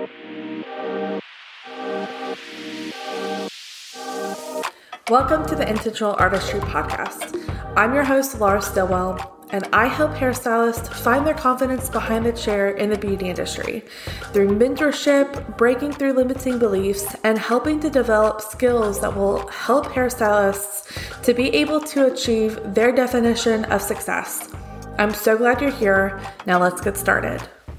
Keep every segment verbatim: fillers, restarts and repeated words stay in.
Welcome to the Intentional Artistry Podcast. I'm your host, Laura Stillwell, and I help hairstylists find their confidence behind the chair in the beauty industry through mentorship, breaking through limiting beliefs, and helping to develop skills that will help hairstylists to be able to achieve their definition of success. I'm so glad you're here. Now let's get started.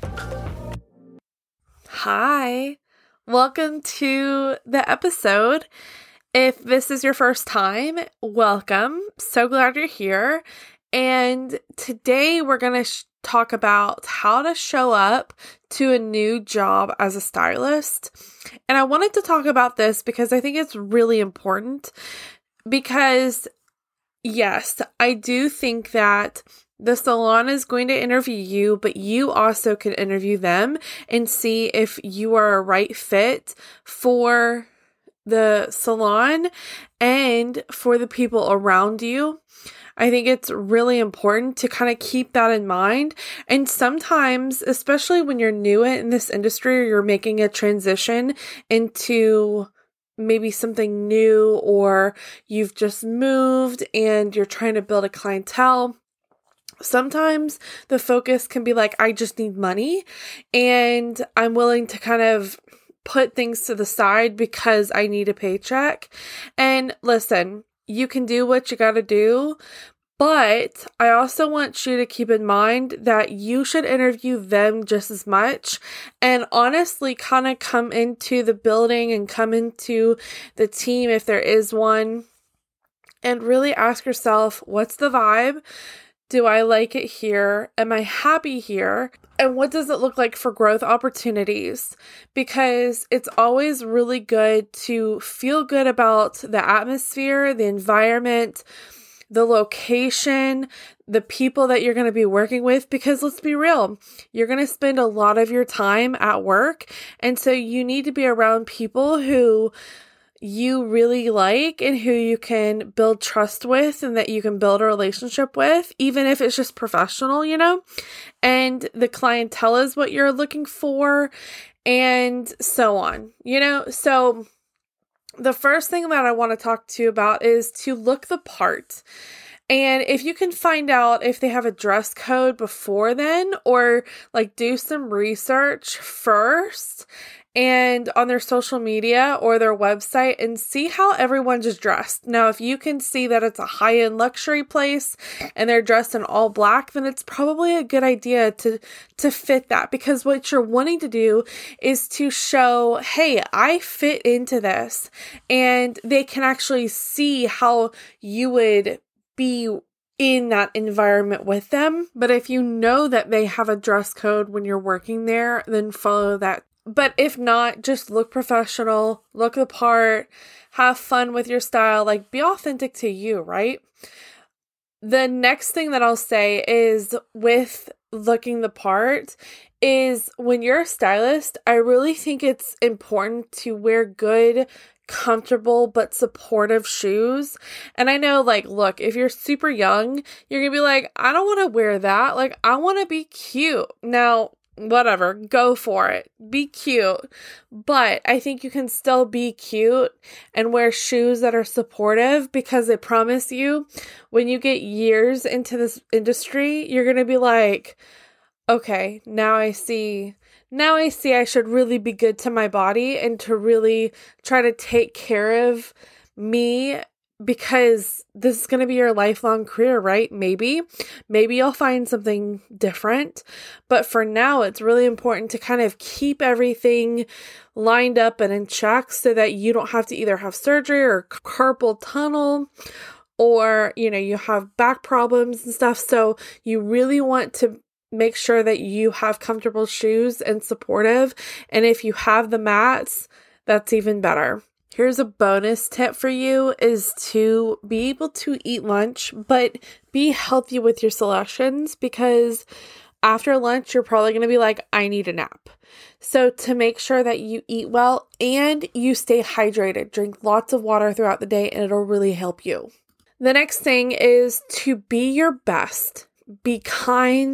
Hi, welcome to the episode. If this is your first time, welcome. So glad you're here. And today we're going to sh- talk about how to show up to a new job as a stylist. And I wanted to talk about this because I think it's really important because, yes, I do think that the salon is going to interview you, but you also can interview them and see if you are a right fit for the salon and for the people around you. I think it's really important to kind of keep that in mind. And sometimes, especially when you're new in this industry or you're making a transition into maybe something new, or you've just moved and you're trying to build a clientele, sometimes the focus can be like, I just need money and I'm willing to kind of put things to the side because I need a paycheck. And listen, you can do what you got to do, but I also want you to keep in mind that you should interview them just as much and honestly kind of come into the building and come into the team if there is one and really ask yourself, what's the vibe? Do I like it here? Am I happy here? And what does it look like for growth opportunities? Because it's always really good to feel good about the atmosphere, the environment, the location, the people that you're going to be working with. Because let's be real, you're going to spend a lot of your time at work. And so you need to be around people who you really like and who you can build trust with and that you can build a relationship with, even if it's just professional, you know, and the clientele is what you're looking for and so on, you know. So the first thing that I want to talk to you about is to look the part. And if you can find out if they have a dress code before then, or like do some research first and on their social media or their website and see how everyone's just dressed. Now, if you can see that it's a high-end luxury place and they're dressed in all black, then it's probably a good idea to, to fit that, because what you're wanting to do is to show, hey, I fit into this, and they can actually see how you would be in that environment with them. But if you know that they have a dress code when you're working there, then follow that. But if not, just look professional, look the part, have fun with your style, like be authentic to you, right? The next thing that I'll say is with looking the part is when you're a stylist, I really think it's important to wear good, comfortable but supportive shoes. And I know, like, look, if you're super young, you're gonna be like, I don't want to wear that. Like, I want to be cute. Now, whatever, go for it. Be cute. But I think you can still be cute and wear shoes that are supportive, because I promise you, when you get years into this industry, you're gonna be like, okay, now I see Now I see I should really be good to my body and to really try to take care of me, because this is going to be your lifelong career, right? Maybe, maybe you'll find something different, but for now, it's really important to kind of keep everything lined up and in check so that you don't have to either have surgery or carpal tunnel, or, you know, you have back problems and stuff. So you really want to make sure that you have comfortable shoes and supportive. And if you have the mats, that's even better. Here's a bonus tip for you is to be able to eat lunch, but be healthy with your selections, because after lunch, you're probably going to be like, I need a nap. So to make sure that you eat well and you stay hydrated, drink lots of water throughout the day, and it'll really help you. The next thing is to be your best. Be kind,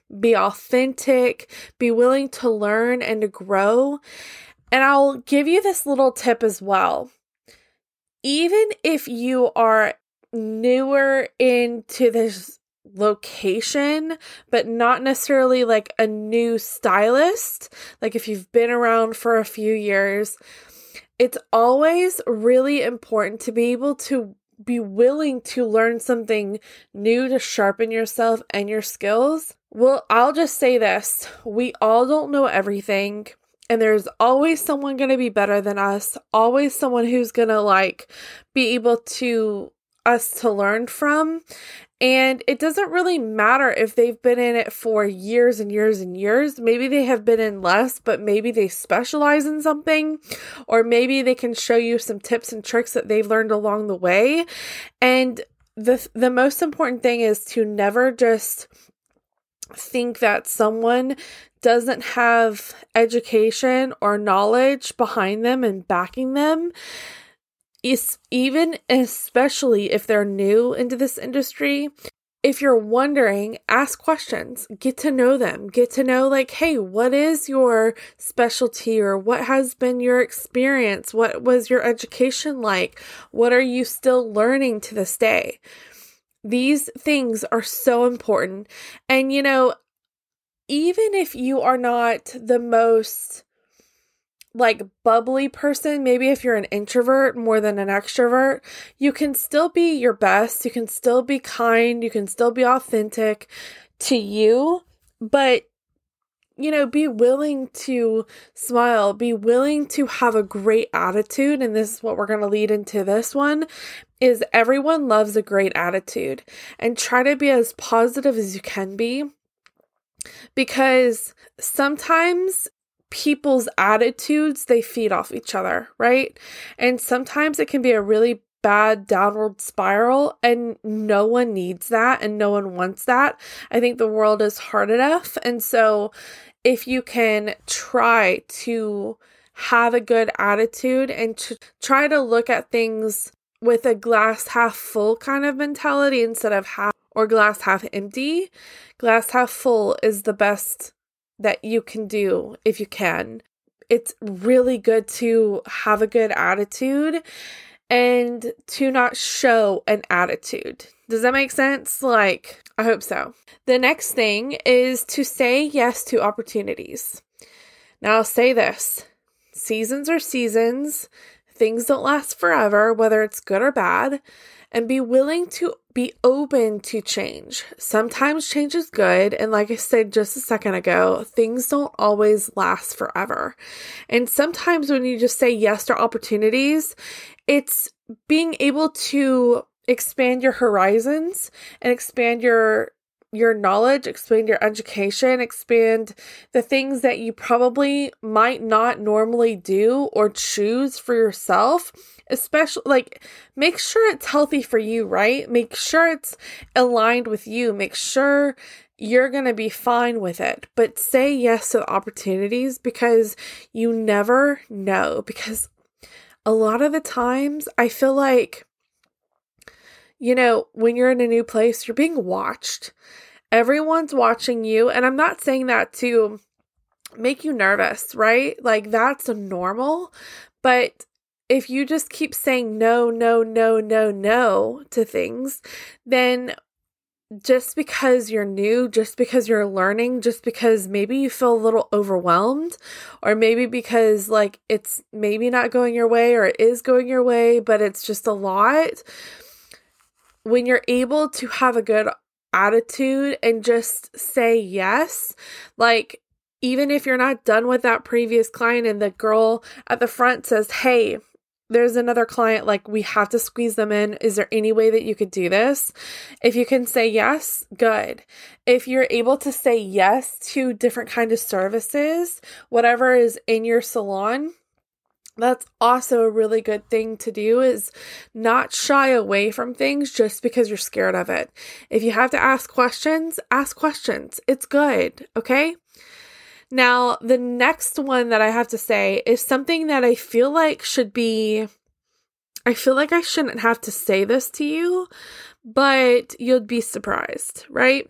be authentic, be willing to learn and to grow. And I'll give you this little tip as well. Even if you are newer into this location, but not necessarily like a new stylist, like if you've been around for a few years, it's always really important to be able to be willing to learn something new to sharpen yourself and your skills. Well, I'll just say this. We all don't know everything. And there's always someone going to be better than us. Always someone who's going to like be able to us to learn from. And it doesn't really matter if they've been in it for years and years and years. Maybe they have been in less, but maybe they specialize in something, or maybe they can show you some tips and tricks that they've learned along the way. And the the most important thing is to never just think that someone doesn't have education or knowledge behind them and backing them. Is even especially if they're new into this industry. If you're wondering, ask questions, get to know them, get to know like, hey, what is your specialty, or what has been your experience? What was your education like? What are you still learning to this day? These things are so important. And, you know, even if you are not the most like bubbly person, maybe if you're an introvert more than an extrovert, you can still be your best. You can still be kind. You can still be authentic to you, but you know, be willing to smile, be willing to have a great attitude. And this is what we're going to lead into this one, is everyone loves a great attitude, and try to be as positive as you can be, because sometimes people's attitudes, they feed off each other, right? And sometimes it can be a really bad downward spiral, and no one needs that and no one wants that. I think the world is hard enough. And so if you can try to have a good attitude and to try to look at things with a glass half full kind of mentality instead of half or glass half empty, glass half full is the best that you can do if you can. It's really good to have a good attitude and to not show an attitude. Does that make sense? Like, I hope so. The next thing is to say yes to opportunities. Now, I'll say this. Seasons are seasons. Things don't last forever, whether it's good or bad. And be willing to be open to change. Sometimes change is good. And like I said just a second ago, things don't always last forever. And sometimes when you just say yes to opportunities, it's being able to expand your horizons and expand your your knowledge, expand your education, expand the things that you probably might not normally do or choose for yourself. Especially, like, make sure it's healthy for you, right? Make sure it's aligned with you. Make sure you're going to be fine with it. But say yes to opportunities, because you never know. Because a lot of the times, I feel like, you know, when you're in a new place, you're being watched. Everyone's watching you. And I'm not saying that to make you nervous, right? Like, that's normal. But if you just keep saying no, no, no, no, no to things, then just because you're new, just because you're learning, just because maybe you feel a little overwhelmed, or maybe because like it's maybe not going your way, or it is going your way, but it's just a lot. When you're able to have a good attitude and just say yes, like even if you're not done with that previous client and the girl at the front says, hey, there's another client, like we have to squeeze them in. Is there any way that you could do this? If you can say yes, good. If you're able to say yes to different kind of services, whatever is in your salon, that's also a really good thing to do, is not shy away from things just because you're scared of it. If you have to ask questions, ask questions. It's good. Okay. Now, the next one that I have to say is something that I feel like should be, I feel like I shouldn't have to say this to you, but you'd be surprised, right?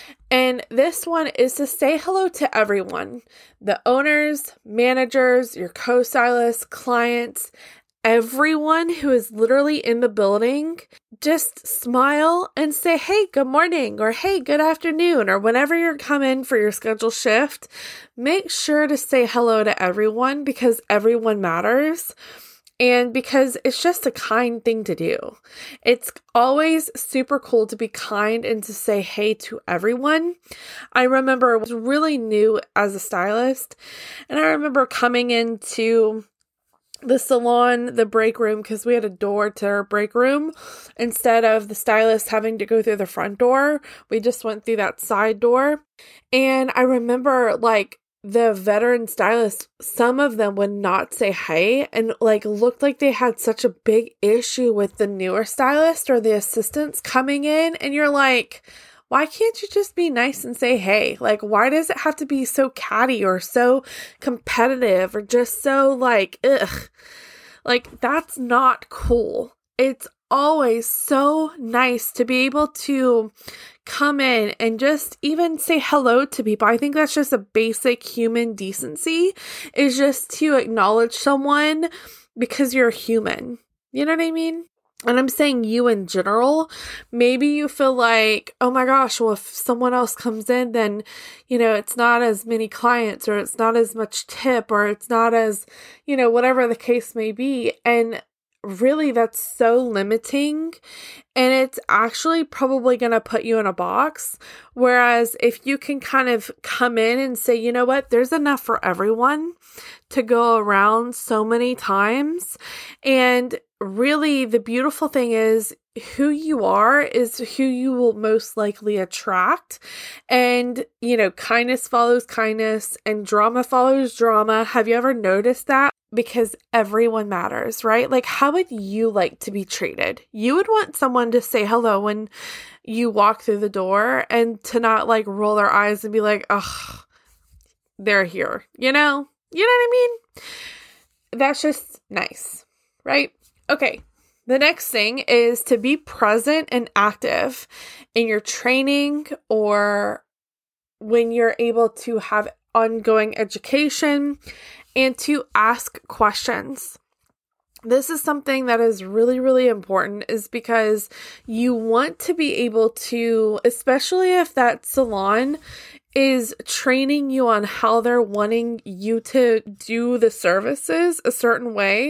And this one is to say hello to everyone, the owners, managers, your co-stylists, clients, everyone who is literally in the building. Just smile and say, hey, good morning, or hey, good afternoon, or whenever you're coming for your schedule shift, make sure to say hello to everyone because everyone matters. And because it's just a kind thing to do. It's always super cool to be kind and to say hey to everyone. I remember I was really new as a stylist, and I remember coming into the salon, the break room, because we had a door to our break room. Instead of the stylist having to go through the front door, we just went through that side door. And I remember like the veteran stylists, some of them would not say hey and like looked like they had such a big issue with the newer stylist or the assistants coming in. And you're like, why can't you just be nice and say hey? Like, why does it have to be so catty or so competitive or just so like, ugh? Like, that's not cool. It's always so nice to be able to come in and just even say hello to people. I think that's just a basic human decency, is just to acknowledge someone because you're human. You know what I mean? And I'm saying you in general. Maybe you feel like, oh my gosh, well, if someone else comes in, then, you know, it's not as many clients, or it's not as much tip, or it's not as, you know, whatever the case may be. And really, that's so limiting, and it's actually probably going to put you in a box. Whereas if you can kind of come in and say, you know what, there's enough for everyone to go around so many times. And really, the beautiful thing is who you are is who you will most likely attract. And, you know, kindness follows kindness and drama follows drama. Have you ever noticed that? Because everyone matters, right? Like, how would you like to be treated? You would want someone to say hello when you walk through the door and to not like roll their eyes and be like, ugh, they're here, you know? You know what I mean? That's just nice, right? Okay. The next thing is to be present and active in your training, or when you're able to have ongoing education, and to ask questions. This is something that is really, really important, is because you want to be able to, especially if that salon is training you on how they're wanting you to do the services a certain way,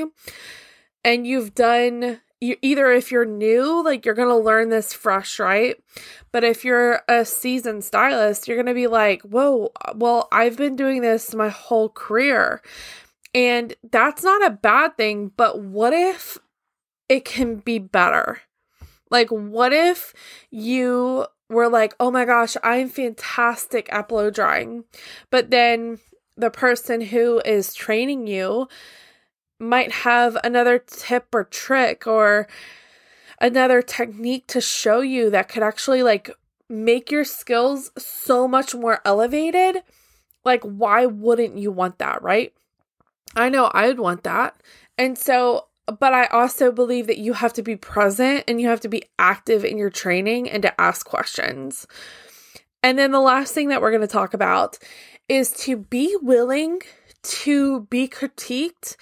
and you've done, you, either if you're new, like you're going to learn this fresh, right? But if you're a seasoned stylist, you're going to be like, whoa, well, I've been doing this my whole career. And that's not a bad thing, but what if it can be better? Like, what if you were like, oh my gosh, I'm fantastic at blow drying, but then the person who is training you might have another tip or trick or another technique to show you that could actually like make your skills so much more elevated. Like, why wouldn't you want that, right? I know I would want that. And so, but I also believe that you have to be present and you have to be active in your training and to ask questions. And then the last thing that we're going to talk about is to be willing to be critiqued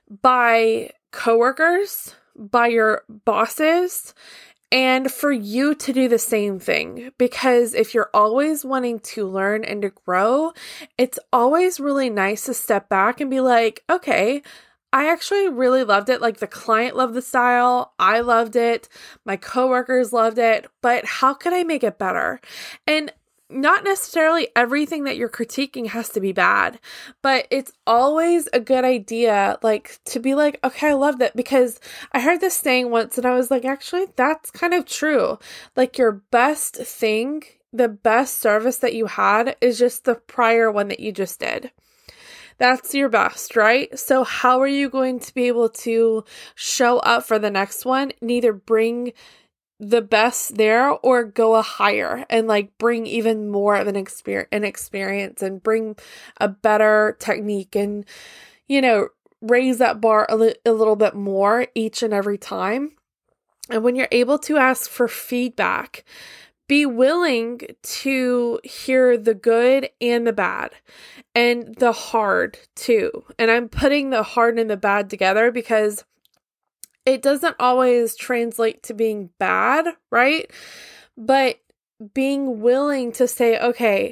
by coworkers, by your bosses, and for you to do the same thing. Because if you're always wanting to learn and to grow, it's always really nice to step back and be like, okay, I actually really loved it. Like, the client loved the style. I loved it. My coworkers loved it. But how could I make it better? And not necessarily everything that you're critiquing has to be bad, but it's always a good idea, like, to be like, okay, I loved it, because I heard this saying once and I was like, actually, that's kind of true. Like, your best thing, the best service that you had is just the prior one that you just did. That's your best, right? So how are you going to be able to show up for the next one and either bring the best there or go a higher and like bring even more of an experience, an experience and bring a better technique and, you know, raise that bar a, li- a little bit more each and every time? And when you're able to ask for feedback, be willing to hear the good and the bad and the hard too. And I'm putting the hard and the bad together because it doesn't always translate to being bad, right? But being willing to say, okay,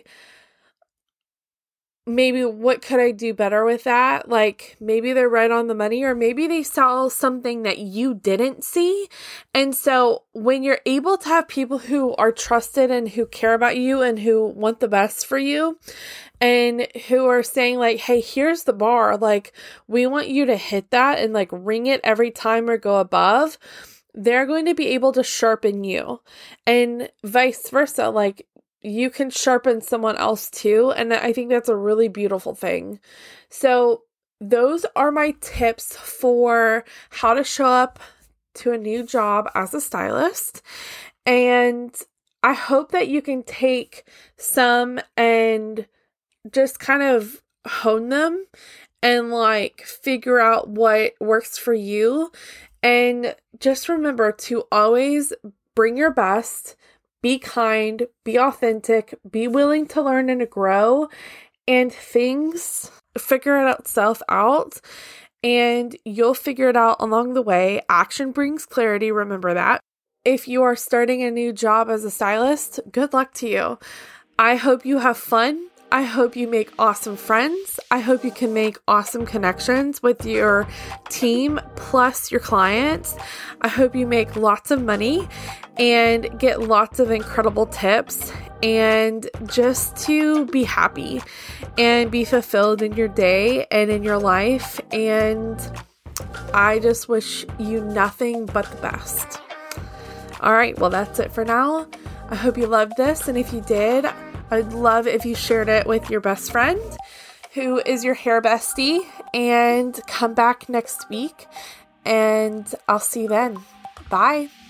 maybe what could I do better with that? Like maybe they're right on the money, or maybe they saw something that you didn't see. And so when you're able to have people who are trusted and who care about you and who want the best for you and who are saying like, hey, here's the bar. Like we want you to hit that and like ring it every time or go above. They're going to be able to sharpen you, and vice versa. Like you can sharpen someone else too. And I think that's a really beautiful thing. So those are my tips for how to show up to a new job as a stylist. And I hope that you can take some and just kind of hone them and like figure out what works for you. And just remember to always bring your best. Be kind, be authentic, be willing to learn and to grow, and things figure itself out, and you'll figure it out along the way. Action brings clarity, remember that. If you are starting a new job as a stylist, good luck to you. I hope you have fun. I hope you make awesome friends. I hope you can make awesome connections with your team plus your clients. I hope you make lots of money and get lots of incredible tips, and just to be happy and be fulfilled in your day and in your life. And I just wish you nothing but the best. All right, well, that's it for now. I hope you loved this. And if you did, I'd love if you shared it with your best friend who is your hair bestie, and come back next week, and I'll see you then. Bye.